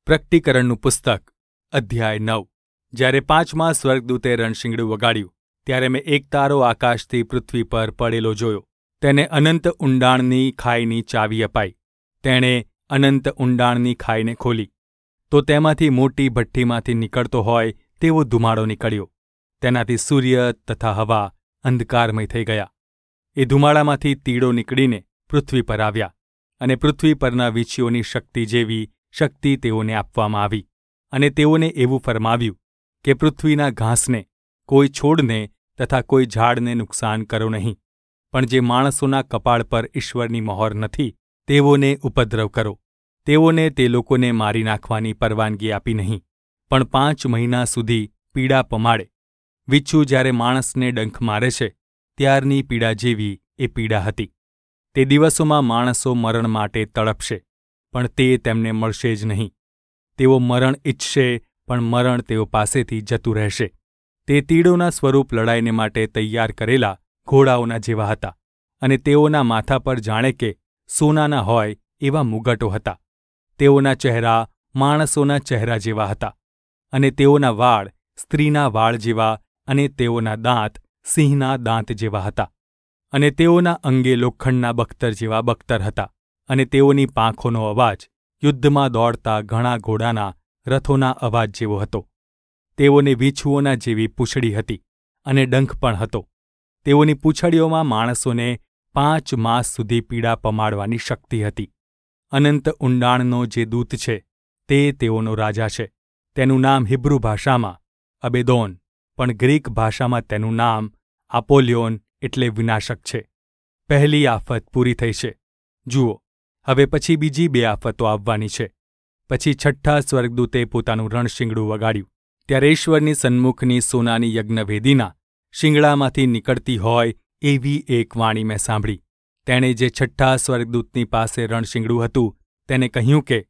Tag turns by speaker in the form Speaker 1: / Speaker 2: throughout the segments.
Speaker 1: પ્રકટીકરણનું પુસ્તક અધ્યાય 9 જ્યારે 5મા સ્વર્ગદૂતે રણશીંગડું વગાડ્યું ત્યારે મેં એક તારો આકાશથી પૃથ્વી પર પડેલો જોયો. તેને અનંત ઊંડાણની ખાઈની ચાવી અપાઈ. તેણે અનંત ઊંડાણની ખાઈને ખોલી તો તેમાંથી મોટી ભઠ્ઠીમાંથી નીકળતો હોય તેવો ધુમાડો નીકળ્યો. તેનાથી સૂર્ય તથા હવા અંધકારમય થઈ ગયા. એ ધુમાડામાંથી તીડો નીકળીને પૃથ્વી પર આવ્યા અને પૃથ્વી પરના વીંછીઓની શક્તિ જેવી શક્તિ તેઓને આપવામાં આવી. અને તેઓને એવું ફરમાવ્યું કે પૃથ્વીના ઘાસને, કોઈ છોડને તથા કોઈ ઝાડને નુકસાન કરો નહીં, પણ જે માણસોના કપાળ પર ઈશ્વરની મહોર નથી તેઓને ઉપદ્રવ કરો. તેઓને તે લોકોને મારી નાખવાની પરવાનગી આપી નહીં, પણ 5 મહિના સુધી પીડા પમાડે. વીંછું જ્યારે માણસને ડંખ મારે છે ત્યારની પીડા જેવી એ પીડા હતી. તે દિવસોમાં માણસો મરણ માટે તડપશે, પણ તે તેમને મળશે જ નહીં. તેઓ મરણ ઈચ્છશે, પણ મરણ તેઓ પાસેથી જતું રહેશે. તે તીડોના સ્વરૂપ લડાઈને માટે તૈયાર કરેલા ઘોડાઓના જેવા હતા, અને તેઓના માથા પર જાણે કે સોનાના હોય એવા મુગટો હતા. તેઓના ચહેરા માણસોના ચહેરા જેવા હતા, અને તેઓના વાળ સ્ત્રીના વાળ જેવા, અને તેઓના દાંત સિંહના દાંત જેવા હતા. અને તેઓના અંગે લોખંડના બખ્તર જેવા બખ્તર હતા, અને તેઓની પાંખોનો અવાજ યુદ્ધમાં દોડતા ઘણા ઘોડાના રથોના અવાજ જેવો હતો. તેઓને વીંછુઓના જેવી પૂંછડી હતી, અને ડંખ પણ હતો. તેઓની પૂંછડીઓમાં માણસોને 5 માસ સુધી પીડા પમાડવાની શક્તિ હતી. અનંત ઊંડાણનો જે દૂત છે તે તેઓનો રાજા છે. તેનું નામ હિબ્રુ ભાષામાં અબેદોન, પણ ગ્રીક ભાષામાં તેનું નામ આપોલ્યોન એટલે વિનાશક છે. પહેલી આફત પૂરી થઈ છે. જુઓ, હવે પછી બીજી 2 આફતો આવવાની છે. પછી 6ઠ્ઠા સ્વર્ગદૂતે પોતાનું રણશીંગડું વગાડ્યું. ત્યારે ઈશ્વરની સન્મુખની સોનાની યજ્ઞવેદીના શિંગડામાંથી નીકળતી હોય એવી એક વાણી મેં સાંભળી. તેણે જે 6ઠ્ઠા સ્વર્ગદૂતની પાસે રણશીંગડું હતું તેને કહ્યું કે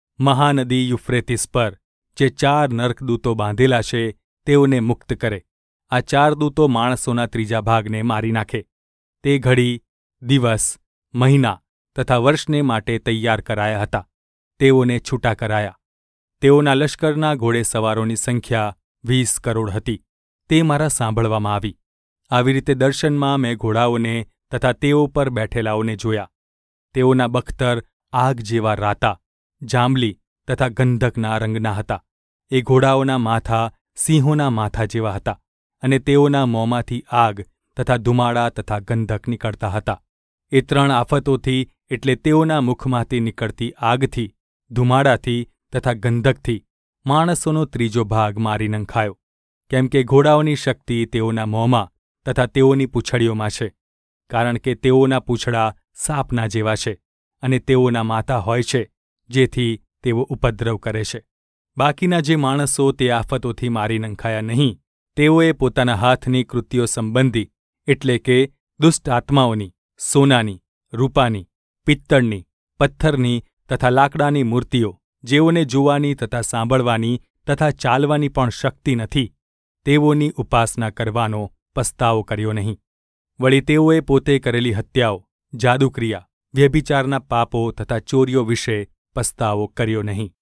Speaker 1: મહાનદી યુફ્રેતીસ પર જે 4 નરકદૂતો બાંધેલા છે તેઓને મુક્ત કરે. આ 4 દૂતો માણસોના 3જા ભાગને મારી નાખે. તે ઘડી, દિવસ, મહિના તથા વર્ષને માટે તૈયાર કરાયા હતા. તેઓને છૂટા કરાયા. તેઓના લશ્કરના ઘોડેસવારોની સંખ્યા 20 કરોડ હતી. તે મારા સાંભળવામાં આવી. આવી રીતે દર્શનમાં મેં ઘોડાઓને તથા તેઓ પર બેઠેલાઓને જોયા. તેઓના બખ્તર આગ જેવા રાતા, જાંબલી તથા ગંધકના રંગના હતા. એ ઘોડાઓના માથા સિંહોના માથા જેવા હતા, અને તેઓના મોંમાંથી આગ તથા ધુમાડા તથા ગંધક નીકળતા હતા. એ 3 આફતોથી, એટલે તેઓના મુખમાંથી નીકળતી આગથી, ધુમાડાથી તથા ગંધકથી માણસોનો 3જો ભાગ મારી નંખાયો. કેમ કે ઘોડાઓની શક્તિ તેઓના મોંમાં તથા તેઓની પૂંછડીઓમાં છે, કારણ કે તેઓના પૂંછડા સાપના જેવા છે, અને તેઓના માથા હોય છે જેથી તેઓ ઉપદ્રવ કરે છે. બાકીના જે માણસો તે આફતોથી મારી નંખાયા નહીં, તેઓએ પોતાના હાથની કૃત્યો સંબંધી, એટલે કે દુષ્ટ આત્માઓની, સોનાની, રૂપાની, પિત્તળની, પથ્થરની તથા લાકડાની મૂર્તિઓ, જેઓને જોવાની તથા સાંભળવાની તથા ચાલવાની પણ શક્તિ નથી, તેઓની ઉપાસના કરવાનો પસ્તાવો કર્યો નહીં. વળી તેઓએ પોતે કરેલી હત્યાઓ, જાદુક્રિયા, વ્યભિચારના પાપો તથા ચોરીઓ વિશે પસ્તાવો કર્યો નહીં.